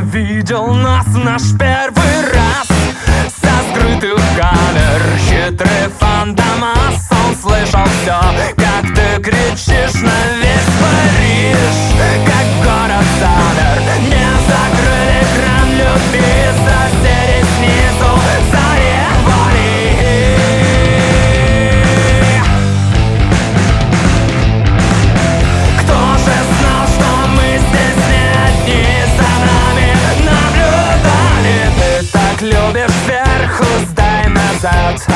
Он видел нас в наш первый раз со скрытых камер. Хитрый фантомас, он слышал все, как ты кричишь на весь Париж, как город замер. Не закрыли кран, люби, соседи снизу заревали. Кто же знал, что мы здесь не одни, за нами наблюдали. Ты так любишь сверху, сдай назад.